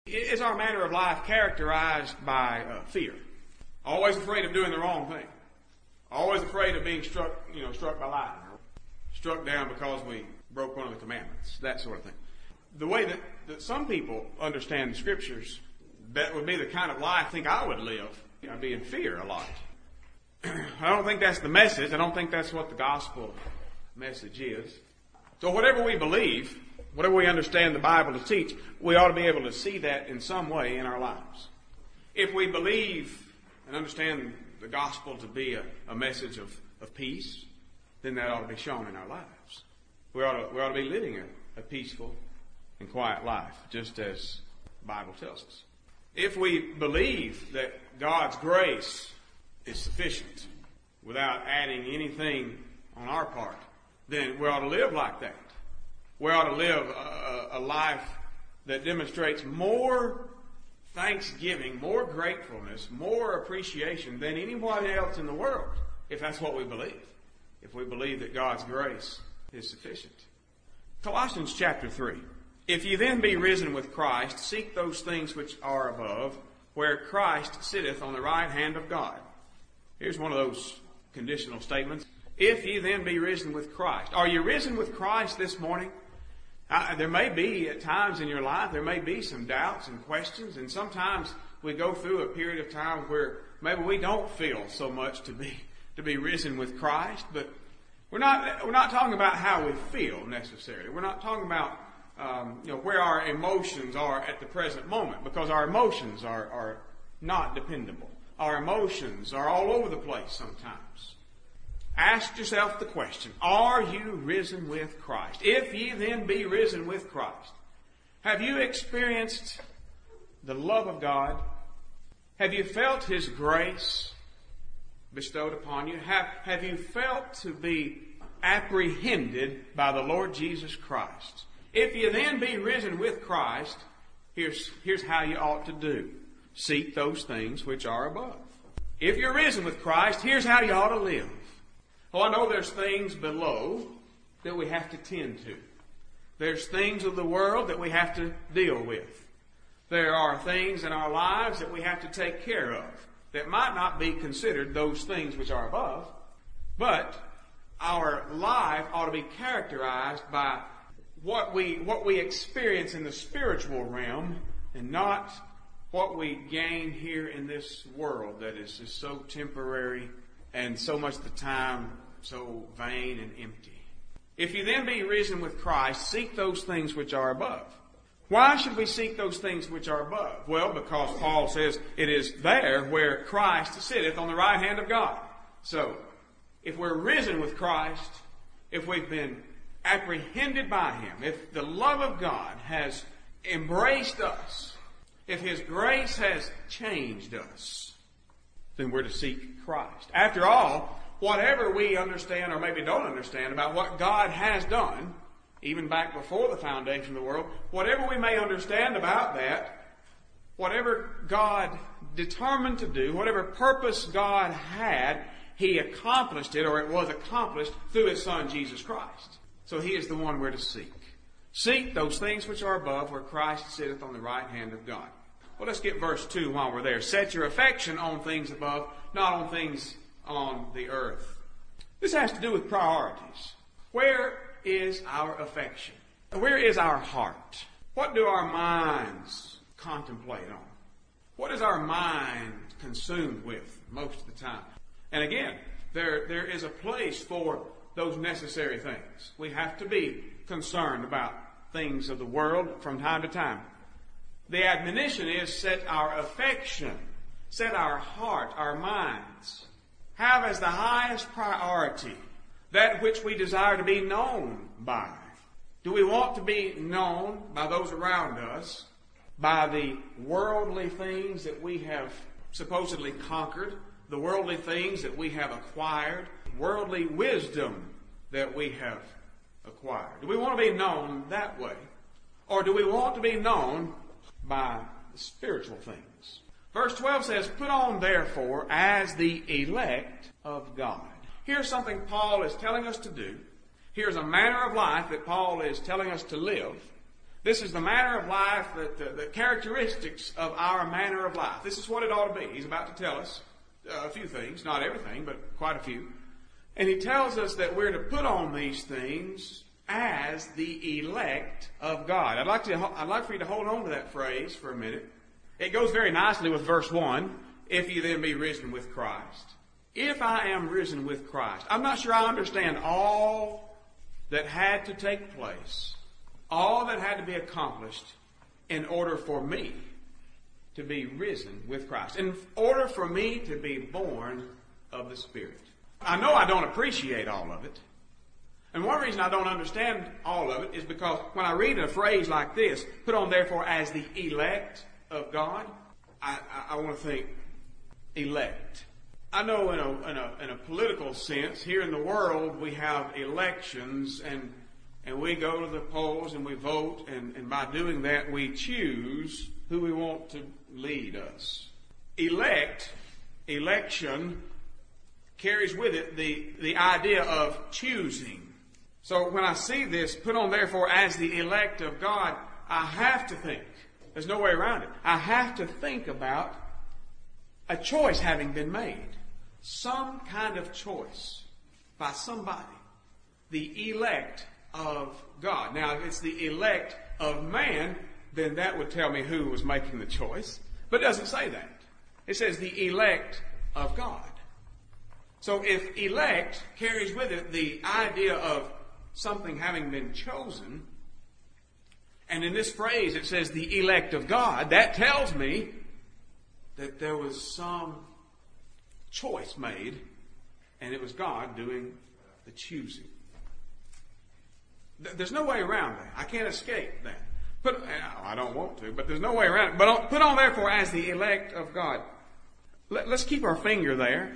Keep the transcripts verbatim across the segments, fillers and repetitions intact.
Is our manner of life characterized by uh, fear? Always afraid of doing the wrong thing. Always afraid of being struck, you know, struck by lightning. Or struck down because we broke one of the commandments. That sort of thing. The way that, that some people understand the Scriptures, that would be the kind of life I think I would live. I'd be in fear a lot. I don't think that's the message. I don't think that's what the gospel message is. So whatever we believe, whatever we understand the Bible to teach, we ought to be able to see that in some way in our lives. If we believe and understand the gospel to be a, a message of, of peace, then that ought to be shown in our lives. We ought to, we ought to be living a, a peaceful and quiet life, just as the Bible tells us. If we believe that God's grace is sufficient without adding anything on our part, then we ought to live like that. We ought to live a, a life that demonstrates more thanksgiving, more gratefulness, more appreciation than anybody else in the world, if that's what we believe. If we believe that God's grace is sufficient. Colossians chapter three. If ye then be risen with Christ, seek those things which are above, where Christ sitteth on the right hand of God. Here's one of those conditional statements. If ye then be risen with Christ. Are you risen with Christ this morning? Uh, there may be at times in your life, there may be some doubts and questions, and sometimes we go through a period of time where maybe we don't feel so much to be to be risen with Christ, but we're not we're not talking about how we feel necessarily. We're not talking about um, you know where our emotions are at the present moment, because our emotions are are not dependable. Our emotions are all over the place sometimes. Ask yourself the question, are you risen with Christ? If ye then be risen with Christ, have you experienced the love of God? Have you felt His grace bestowed upon you? Have, have you felt to be apprehended by the Lord Jesus Christ? If you then be risen with Christ, here's, here's how you ought to do. Seek those things which are above. If you're risen with Christ, here's how you ought to live. Oh, I know there's things below that we have to tend to. There's things of the world that we have to deal with. There are things in our lives that we have to take care of that might not be considered those things which are above. But our life ought to be characterized by what we, what we experience in the spiritual realm and not what we gain here in this world that is just so temporary and so much of the time so vain and empty. If you then be risen with Christ, seek those things which are above. Why should we seek those things which are above? Well, because Paul says it is there where Christ sitteth on the right hand of God. So, if we're risen with Christ, if we've been apprehended by Him, if the love of God has embraced us, if His grace has changed us, then we're to seek Christ. After all, whatever we understand or maybe don't understand about what God has done, even back before the foundation of the world, whatever we may understand about that, whatever God determined to do, whatever purpose God had, He accomplished it, or it was accomplished through His Son, Jesus Christ. So He is the one we're to seek. Seek those things which are above, where Christ sitteth on the right hand of God. Well, let's get verse two while we're there. Set your affection on things above, not on things on the earth. This has to do with priorities. Where is our affection? Where is our heart? What do our minds contemplate on? What is our mind consumed with most of the time? And again, there, there is a place for those necessary things. We have to be concerned about things of the world from time to time. The admonition is set our affection, set our heart, our minds, have as the highest priority that which we desire to be known by. Do we want to be known by those around us, by the worldly things that we have supposedly conquered, the worldly things that we have acquired, worldly wisdom that we have acquired? Do we want to be known that way? Or do we want to be known by the spiritual things? Verse twelve says, put on therefore as the elect of God. Here's something Paul is telling us to do. Here's a manner of life that Paul is telling us to live. This is the manner of life, that the, the characteristics of our manner of life. This is what it ought to be. He's about to tell us uh, a few things, not everything, but quite a few. And he tells us that we're to put on these things as the elect of God. I'd like to, I'd like for you to hold on to that phrase for a minute. It goes very nicely with verse one. If you then be risen with Christ. If I am risen with Christ. I'm not sure I understand all that had to take place, all that had to be accomplished in order for me to be risen with Christ, in order for me to be born of the Spirit. I know I don't appreciate all of it. And one reason I don't understand all of it is because when I read a phrase like this, put on therefore as the elect of God, I, I, I want to think, elect. I know in a, in a in a political sense, here in the world, we have elections, and and we go to the polls and we vote, and, and by doing that, we choose who we want to lead us. Elect, election, carries with it the, the idea of choosing. So when I see this, put on therefore as the elect of God, I have to think. There's no way around it. I have to think about a choice having been made. Some kind of choice by somebody. The elect of God. Now, if it's the elect of man, then that would tell me who was making the choice. But it doesn't say that. It says the elect of God. So if elect carries with it the idea of something having been chosen, and in this phrase it says the elect of God, that tells me that there was some choice made, and it was God doing the choosing. There's no way around that. I can't escape that. Put, I don't want to, but there's no way around it. But put on therefore as the elect of God. Let, let's keep our finger there.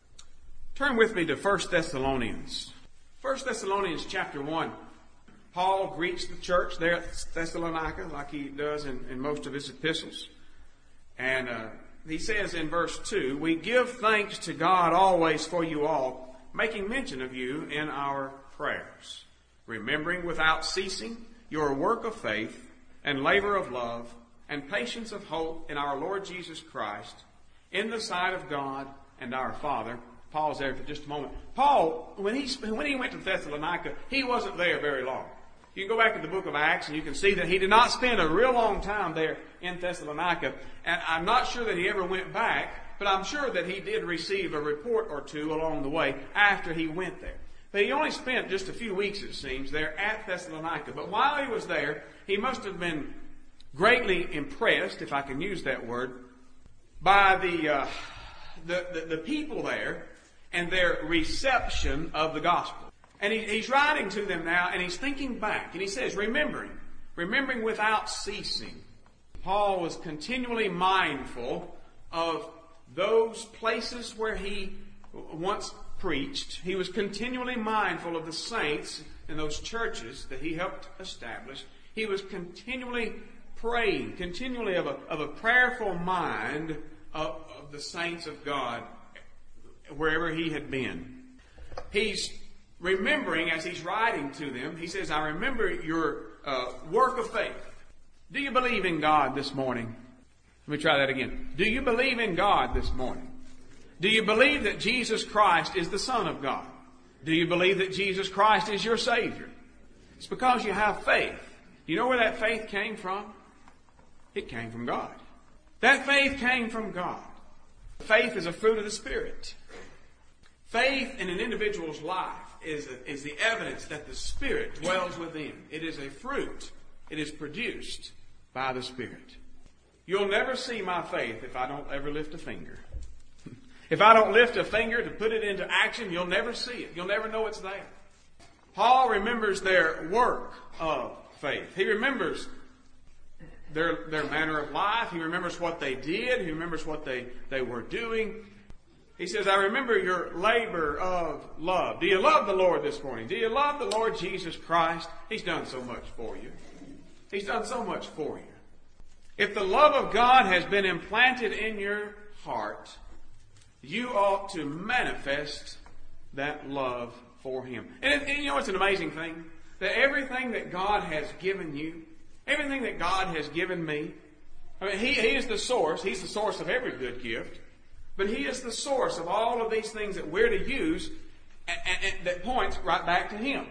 Turn with me to First Thessalonians. First Thessalonians chapter one. Paul greets the church there at Thessalonica like he does in, in most of his epistles. And uh, he says in verse two, we give thanks to God always for you all, making mention of you in our prayers, remembering without ceasing your work of faith and labor of love and patience of hope in our Lord Jesus Christ, in the sight of God and our Father. Paul's there for just a moment. Paul, when he, when he went to Thessalonica, he wasn't there very long. You can go back to the book of Acts and you can see that he did not spend a real long time there in Thessalonica. And I'm not sure that he ever went back, but I'm sure that he did receive a report or two along the way after he went there. But he only spent just a few weeks, it seems, there at Thessalonica. But while he was there, he must have been greatly impressed, if I can use that word, by the, uh, the, the, the people there and their reception of the gospel. And he, he's writing to them now, and he's thinking back. And he says, remembering, remembering without ceasing. Paul was continually mindful of those places where he once preached. He was continually mindful of the saints in those churches that he helped establish. He was continually praying, continually of a, of a prayerful mind of, of the saints of God wherever he had been. He's remembering, as he's writing to them, he says, I remember your uh, work of faith. Do you believe in God this morning? Let me try that again. Do you believe in God this morning? Do you believe that Jesus Christ is the Son of God? Do you believe that Jesus Christ is your Savior? It's because you have faith. You know where that faith came from? It came from God. That faith came from God. Faith is a fruit of the Spirit. Faith in an individual's life is, a, is the evidence that the Spirit dwells within. It is a fruit. It is produced by the Spirit. You'll never see my faith if I don't ever lift a finger. If I don't lift a finger to put it into action, you'll never see it. You'll never know it's there. Paul remembers their work of faith. He remembers their, their manner of life. He remembers what they did. He remembers what they, they were doing. He says, I remember your labor of love. Do you love the Lord this morning? Do you love the Lord Jesus Christ? He's done so much for you. He's done so much for you. If the love of God has been implanted in your heart, you ought to manifest that love for Him. And, and you know, it's an amazing thing that everything that God has given you, Everything that God has given me, I mean, He, he is the source. He's the source of every good gift. But He is the source of all of these things that we're to use and, and, and that points right back to Him.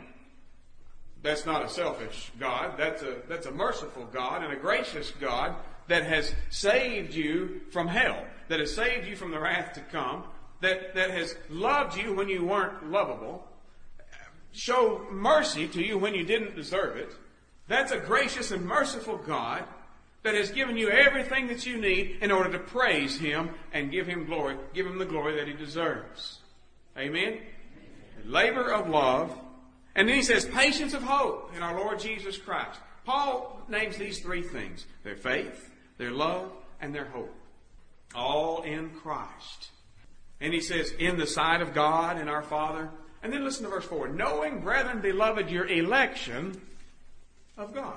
That's not a selfish God. That's a, that's a merciful God and a gracious God that has saved you from hell, that has saved you from the wrath to come, that, that has loved you when you weren't lovable, showed mercy to you when you didn't deserve it. That's a gracious and merciful God that has given you everything that you need in order to praise Him and give Him glory, give Him the glory that He deserves. Amen? Labor of love. And then he says, patience of hope in our Lord Jesus Christ. Paul names these three things: their faith, their love, and their hope. All in Christ. And he says, in the sight of God and our Father. And then listen to verse four. Knowing, brethren, beloved, your election of God.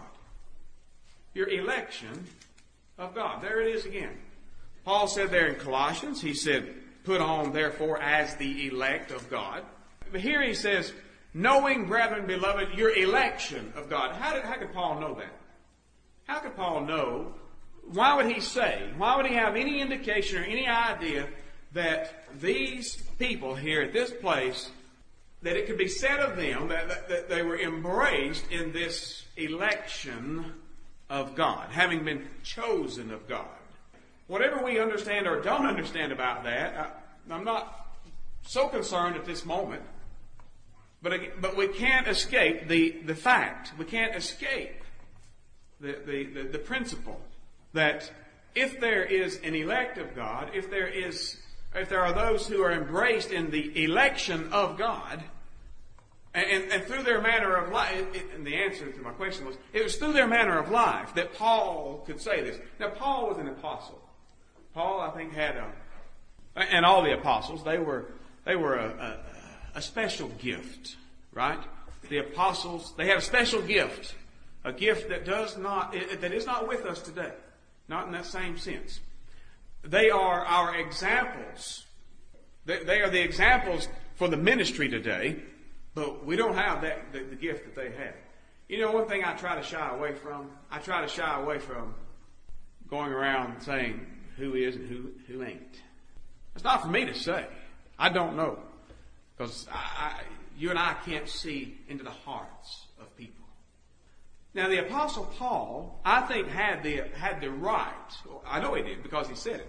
Your election of God. There it is again. Paul said there in Colossians, he said, put on, therefore, as the elect of God. But here he says, knowing, brethren, beloved, your election of God. How did, how could Paul know that? How could Paul know? Why would he say, why would he have any indication or any idea that these people here at this place, that it could be said of them that, that, that they were embraced in this election of God, having been chosen of God? Whatever we understand or don't understand about that, I, I'm not so concerned at this moment. But, but we can't escape the, the fact, we can't escape the, the, the, the principle that if there is an elect of God, if there is, if there are those who are embraced in the election of God, and, and, and through their manner of life, it, and the answer to my question was, it was through their manner of life that Paul could say this. Now, Paul was an apostle. Paul, I think, had a, and all the apostles, they were, they were a, a A special gift, right? The apostles, they had a special gift. A gift that does not, that is not with us today. Not in that same sense. They are our examples. They are the examples for the ministry today, but we don't have that, the, the gift that they had. You know, one thing I try to shy away from, I try to shy away from going around saying who is and who, who ain't. It's not for me to say. I don't know. Because I, I, you and I can't see into the hearts of people. Now, the Apostle Paul, I think, had the had the right. I know he did because he said it.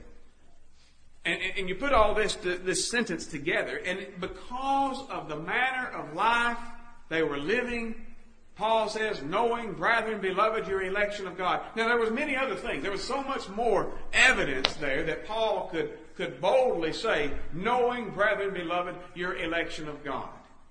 And, and, and you put all this this sentence together, and because of the manner of life they were living, Paul says, knowing, brethren, beloved, your election of God. Now, there was many other things. There was so much more evidence there that Paul could, could boldly say, knowing, brethren, beloved, your election of God.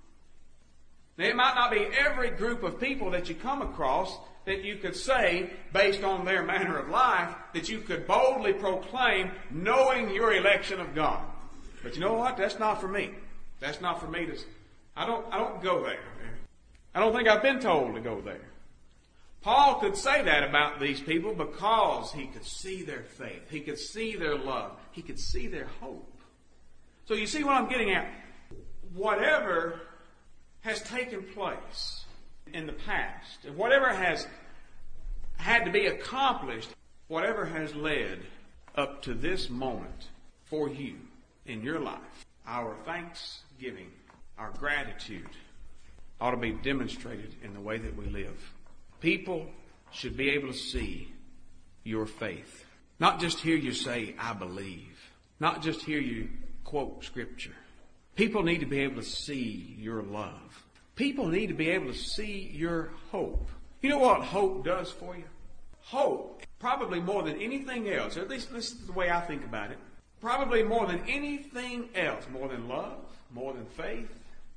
Now, it might not be every group of people that you come across that you could say, based on their manner of life, that you could boldly proclaim, knowing your election of God. But you know what? That's not for me. That's not for me to... I don't, I don't go there. I don't think I've been told to go there. Paul could say that about these people because he could see their faith. He could see their love. He could see their hope. So you see what I'm getting at? Whatever has taken place in the past, and whatever has had to be accomplished, whatever has led up to this moment for you in your life, our thanksgiving, our gratitude, ought to be demonstrated in the way that we live. People should be able to see your faith. Not just hear you say, I believe. Not just hear you quote Scripture. People need to be able to see your love. People need to be able to see your hope. You know what hope does for you? Hope, probably more than anything else, at least this is the way I think about it, probably more than anything else, more than love, more than faith,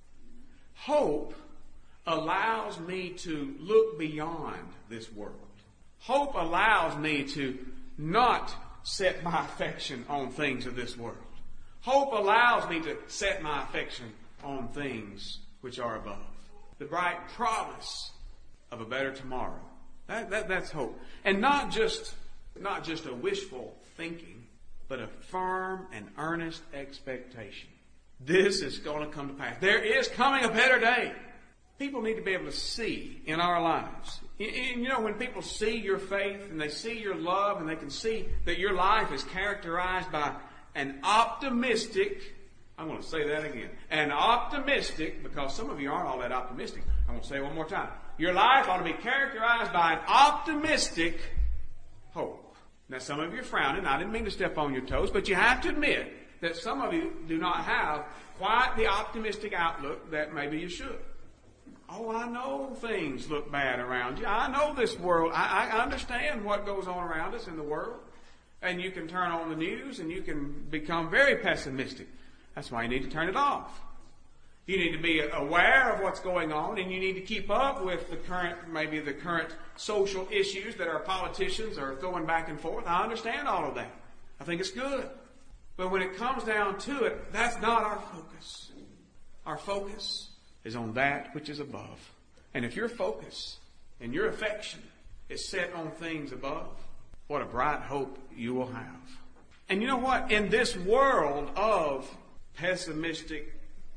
hope allows me to look beyond this world. Hope allows me to not set my affection on things of this world. Hope allows me to set my affection on things which are above. The bright promise of a better tomorrow. That, that, that's hope. And not just, not just a wishful thinking, but a firm and earnest expectation. This is going to come to pass. There is coming a better day. People need to be able to see in our lives. And you know, when people see your faith and they see your love and they can see that your life is characterized by an optimistic, I'm going to say that again, an optimistic, because some of you aren't all that optimistic. I'm going to say it one more time. Your life ought to be characterized by an optimistic hope. Now, some of you are frowning. I didn't mean to step on your toes, but you have to admit that some of you do not have quite the optimistic outlook that maybe you should. Oh, I know things look bad around you. I know this world. I, I understand what goes on around us in the world. And you can turn on the news and you can become very pessimistic. That's why you need to turn it off. You need to be aware of what's going on, and you need to keep up with the current, maybe the current social issues that our politicians are throwing back and forth. I understand all of that. I think it's good. But when it comes down to it, that's not our focus. Our focus is on that which is above. And if your focus and your affection is set on things above, what a bright hope you will have. And you know what? In this world of pessimistic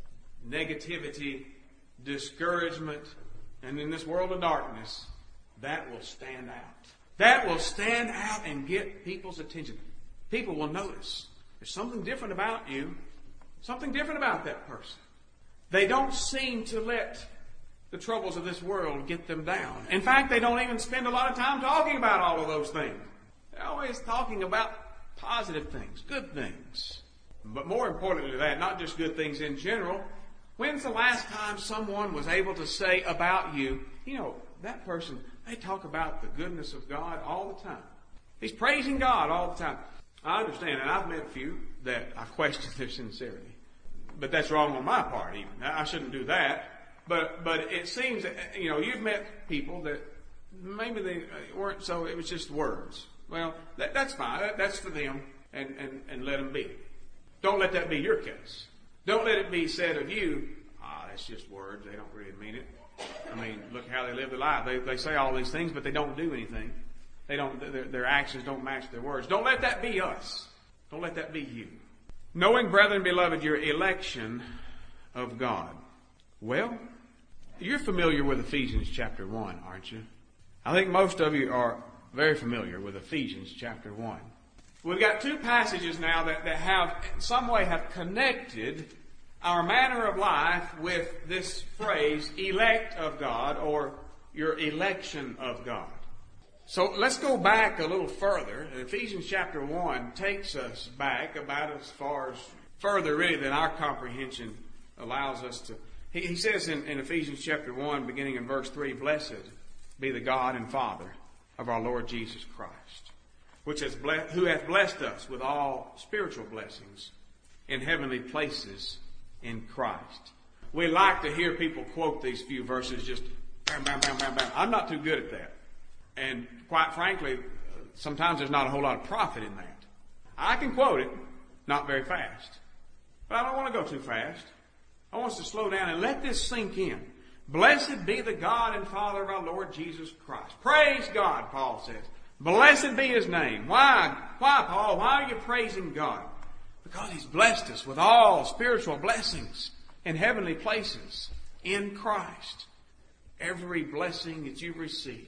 negativity, discouragement, and in this world of darkness, that will stand out. That will stand out and get people's attention. People will notice there's something different about you, something different about that person. They don't seem to let the troubles of this world get them down. In fact, they don't even spend a lot of time talking about all of those things. They're always talking about positive things, good things. But more importantly than that, not just good things in general. When's the last time someone was able to say about you, you know, that person, they talk about the goodness of God all the time. He's praising God all the time. I understand, and I've met a few that I question their sincerity. But that's wrong on my part even. I shouldn't do that. But but it seems that, you know, you've met people that maybe they weren't so, it was just words. Well, that, that's fine. That, that's for them, and, and, and let them be. Don't let that be your case. Don't let it be said of you, ah, that's just words. They don't really mean it. I mean, look how they live their life. They, they say all these things, but they don't do anything. They don't. Their, their actions don't match their words. Don't let that be us. Don't let that be you. Knowing, brethren, beloved, your election of God. Well, you're familiar with Ephesians chapter one, aren't you? I think most of you are very familiar with Ephesians chapter one. We've got two passages now that, that have, in some way, have connected our manner of life with this phrase, elect of God, or your election of God. So let's go back a little further. Ephesians chapter one takes us back about as far as further really than our comprehension allows us to. He, he says in, in Ephesians chapter one, beginning in verse three, "Blessed be the God and Father of our Lord Jesus Christ, which has blessed, who hath blessed us with all spiritual blessings in heavenly places in Christ." We like to hear people quote these few verses just bam, bam, bam, bam, bam. I'm not too good at that. And quite frankly, sometimes there's not a whole lot of profit in that. I can quote it, not very fast. But I don't want to go too fast. I want us to slow down and let this sink in. Blessed be the God and Father of our Lord Jesus Christ. Praise God, Paul says. Blessed be His name. Why? Why, Paul? Why are you praising God? Because He's blessed us with all spiritual blessings in heavenly places in Christ. Every blessing that you've received.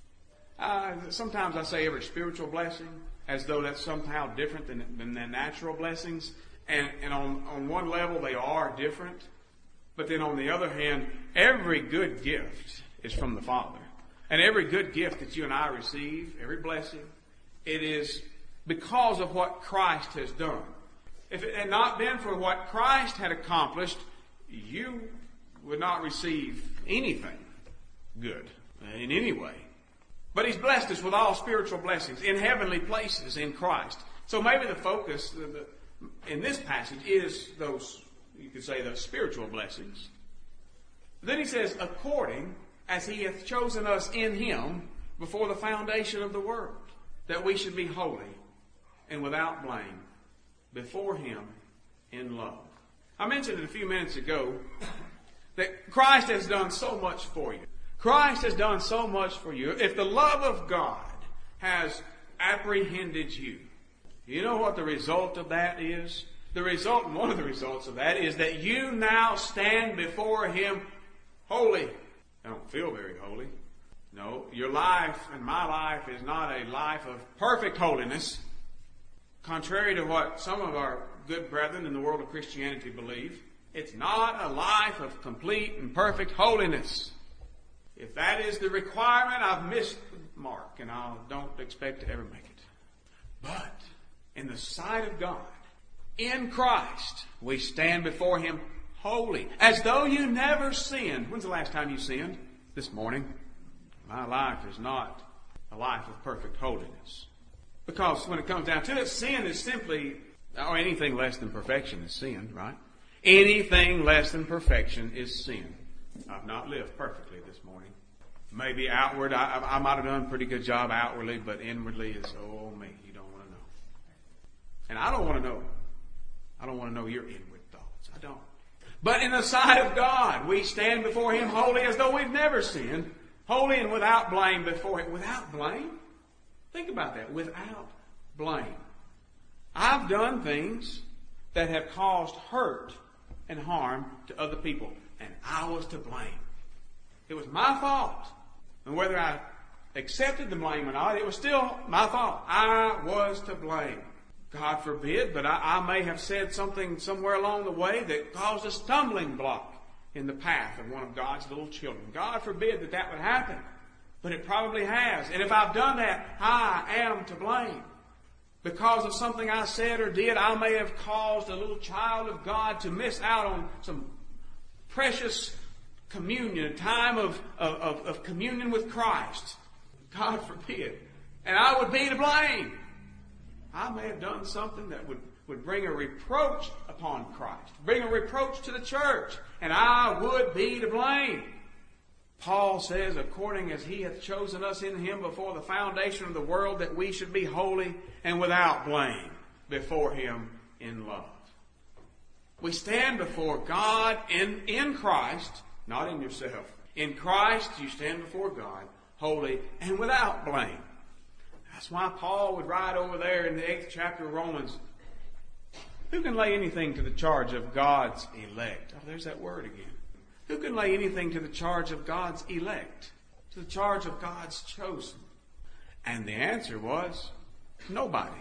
Uh, sometimes I say every spiritual blessing as though that's somehow different than, than the natural blessings. And, and on, on one level they are different. But then on the other hand, every good gift is from the Father. And every good gift that you and I receive, every blessing, it is because of what Christ has done. If it had not been for what Christ had accomplished, you would not receive anything good in any way. But He's blessed us with all spiritual blessings in heavenly places in Christ. So maybe the focus in this passage is those, you could say, those spiritual blessings. Then he says, according as He hath chosen us in Him before the foundation of the world, that we should be holy and without blame before Him in love. I mentioned it a few minutes ago that Christ has done so much for you. Christ has done so much for you. If the love of God has apprehended you, you know what the result of that is? The result, one of the results of that is that you now stand before Him holy I don't feel very holy. No, your life and my life is not a life of perfect holiness, contrary to what some of our good brethren in the world of Christianity believe. It's not a life of complete and perfect holiness. If that is the requirement, I've missed the mark, and I don't expect to ever make it. But in the sight of God, in Christ, we stand before Him holy, as though you never sinned. When's the last time you sinned? This morning. My life is not a life of perfect holiness. Because when it comes down to it, sin is simply, or anything less than perfection is sin, right? Anything less than perfection is sin. I've not lived perfectly this morning. Maybe outward, I, I might have done a pretty good job outwardly, but inwardly is, oh me, you don't want to know. And I don't want to know. I don't want to know your inward thoughts. I don't. But in the sight of God, we stand before Him holy as though we've never sinned. Holy and without blame before Him. Without blame? Think about that. Without blame. I've done things that have caused hurt and harm to other people, and I was to blame. It was my fault. And whether I accepted the blame or not, it was still my fault. I was to blame. God forbid, but I, I may have said something somewhere along the way that caused a stumbling block in the path of one of God's little children. God forbid that that would happen, but it probably has. And if I've done that, I am to blame. Because of something I said or did, I may have caused a little child of God to miss out on some precious communion, a time of, of, of communion with Christ. God forbid. And I would be to blame. I may have done something that would, would bring a reproach upon Christ, bring a reproach to the church, and I would be to blame. Paul says, according as He hath chosen us in Him before the foundation of the world, that we should be holy and without blame before Him in love. We stand before God in, in Christ, not in yourself. In Christ, you stand before God, holy and without blame. That's why Paul would write over there in the eighth chapter of Romans, who can lay anything to the charge of God's elect? Oh, there's that word again. Who can lay anything to the charge of God's elect? To the charge of God's chosen? And the answer was, nobody.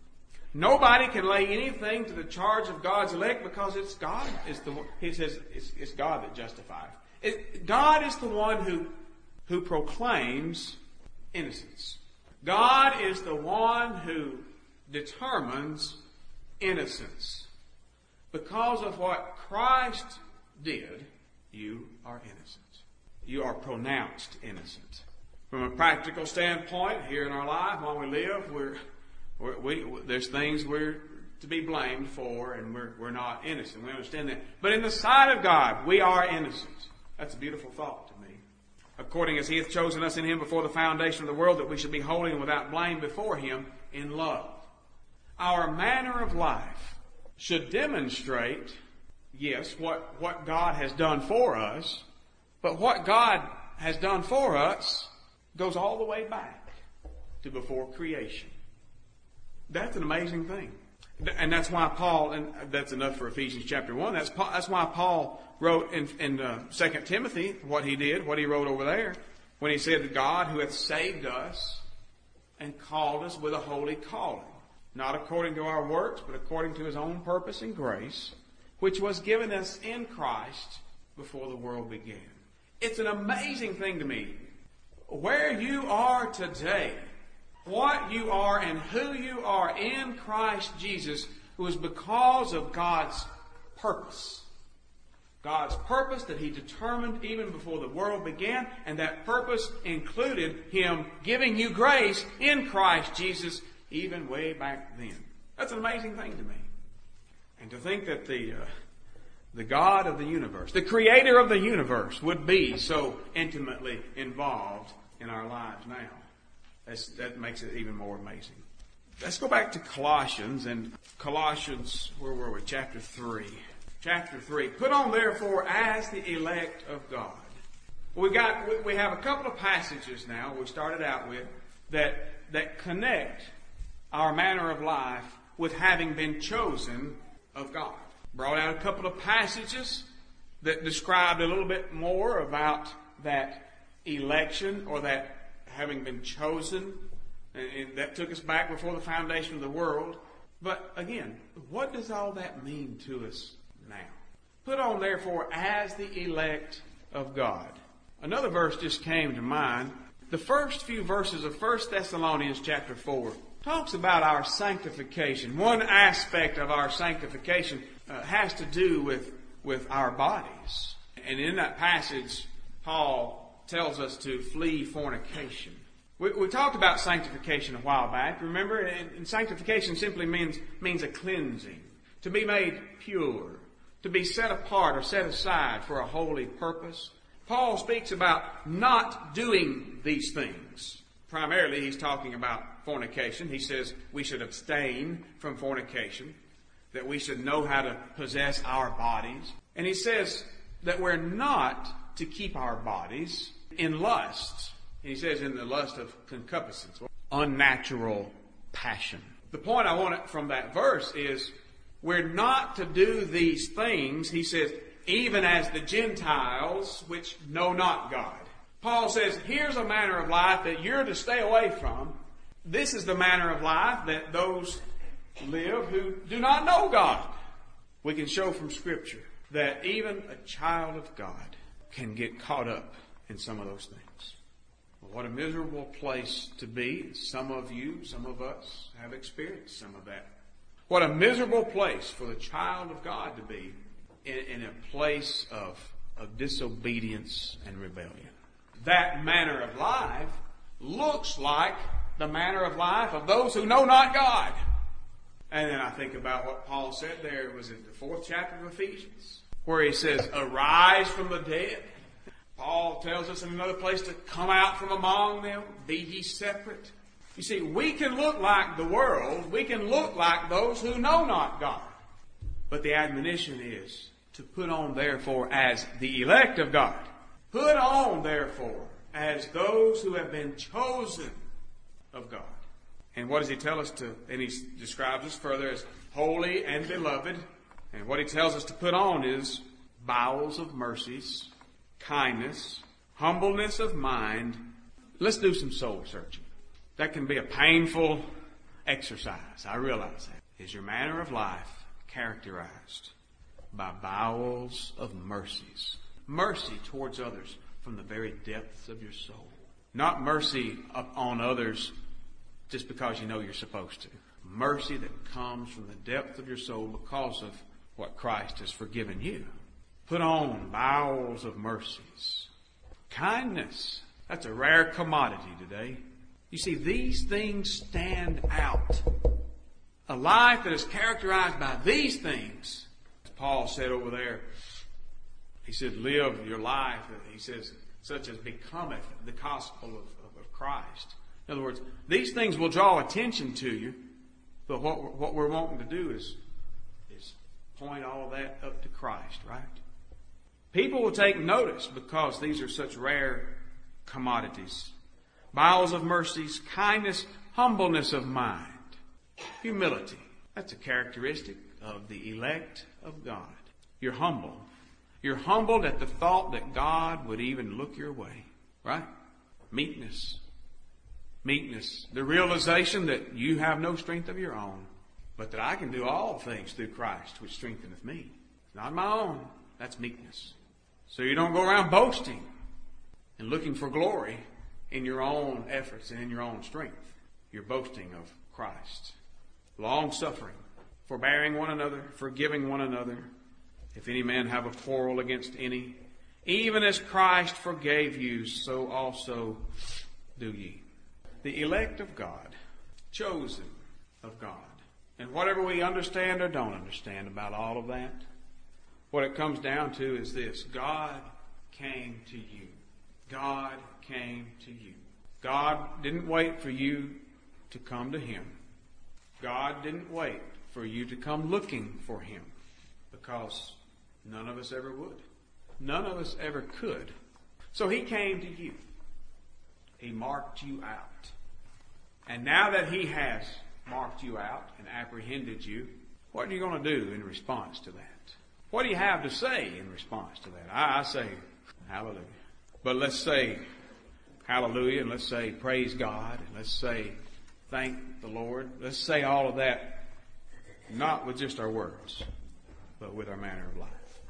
Nobody can lay anything to the charge of God's elect because it's God. Is the He says it's, it's God that justifies. It, God is the one who who proclaims innocence. God is the one who determines innocence. Because of what Christ did, you are innocent. You are pronounced innocent. From a practical standpoint, here in our life, while we live, we're, we're, we, there's things we're to be blamed for, and we're, we're not innocent. We understand that. But in the sight of God, we are innocent. That's a beautiful thought to me. According as He hath chosen us in Him before the foundation of the world, that we should be holy and without blame before Him in love. Our manner of life should demonstrate, yes, what, what God has done for us, but what God has done for us goes all the way back to before creation. That's an amazing thing. And that's why Paul, and that's enough for Ephesians chapter one, that's, that's why Paul wrote in, in uh, Second Timothy what he did, what he wrote over there, when he said, that God who hath saved us and called us with a holy calling, not according to our works, but according to His own purpose and grace, which was given us in Christ before the world began. It's an amazing thing to me. Where you are today, what you are and who you are in Christ Jesus, was because of God's purpose. God's purpose that He determined even before the world began, and that purpose included Him giving you grace in Christ Jesus even way back then. That's an amazing thing to me. And to think that the uh, the God of the universe, the Creator of the universe, would be so intimately involved in our lives now. That's, that makes it even more amazing. Let's go back to Colossians, and Colossians, where were we? Chapter three. Chapter three. Put on therefore as the elect of God. We got we, we have a couple of passages now we started out with that that connect our manner of life with having been chosen of God. Brought out a couple of passages that described a little bit more about that election or that having been chosen, and, and that took us back before the foundation of the world. But again, what does all that mean to us now? Put on, therefore, as the elect of God. Another verse just came to mind. The first few verses of First Thessalonians chapter four talks about our sanctification. One aspect of our sanctification uh, has to do with, with our bodies. And in that passage, Paul tells us to flee fornication. We, we talked about sanctification a while back, remember? And, and sanctification simply means, means a cleansing, to be made pure, to be set apart or set aside for a holy purpose. Paul speaks about not doing these things. Primarily, he's talking about fornication. He says we should abstain from fornication, that we should know how to possess our bodies. And he says that we're not to keep our bodies in lust. And he says in the lust of concupiscence, unnatural passion. The point I want from that verse is we're not to do these things, he says, even as the Gentiles which know not God. Paul says, here's a manner of life that you're to stay away from. This is the manner of life that those live who do not know God. We can show from Scripture that even a child of God can get caught up in some of those things. Well, what a miserable place to be. Some of you, some of us have experienced some of that. What a miserable place for the child of God to be in, in a place of, of disobedience and rebellion. That manner of life looks like the manner of life of those who know not God. And then I think about what Paul said there. It was in the fourth chapter of Ephesians, where he says, arise from the dead. Paul tells us in another place to come out from among them, be ye separate. You see, we can look like the world. We can look like those who know not God. But the admonition is to put on, therefore, as the elect of God. Put on, therefore, as those who have been chosen of God. And what does he tell us to? And he describes us further as holy and beloved. And what he tells us to put on is bowels of mercies, kindness, humbleness of mind. Let's do some soul searching. That can be a painful exercise. I realize that. Is your manner of life characterized by bowels of mercies? Mercy towards others from the very depths of your soul. Not mercy on others just because you know you're supposed to. Mercy that comes from the depth of your soul because of what Christ has forgiven you. Put on bowels of mercies. Kindness. That's a rare commodity today. You see, these things stand out. A life that is characterized by these things, as Paul said over there, he said, live your life, he says, such as becometh the gospel of, of, of Christ. In other words, these things will draw attention to you, but what, what we're wanting to do is, is point all of that up to Christ, right? People will take notice because these are such rare commodities. Bowels of mercies, kindness, humbleness of mind, humility. That's a characteristic of the elect of God. You're humble. You're humbled at the thought that God would even look your way, right? Meekness. Meekness. The realization that you have no strength of your own, but that I can do all things through Christ, which strengtheneth me. It's not my own. That's meekness. So you don't go around boasting and looking for glory in your own efforts and in your own strength. You're boasting of Christ. Long-suffering, forbearing one another, forgiving one another. If any man have a quarrel against any, even as Christ forgave you, so also do ye. The elect of God, chosen of God. And whatever we understand or don't understand about all of that, what it comes down to is this. God came to you. God came to you. God didn't wait for you to come to Him. God didn't wait for you to come looking for Him, because none of us ever would. None of us ever could. So He came to you. He marked you out. And now that He has marked you out and apprehended you, what are you going to do in response to that? What do you have to say in response to that? I, I say, hallelujah. But let's say hallelujah, and let's say praise God, and let's say thank the Lord. Let's say all of that, not with just our words, but with our manner of life.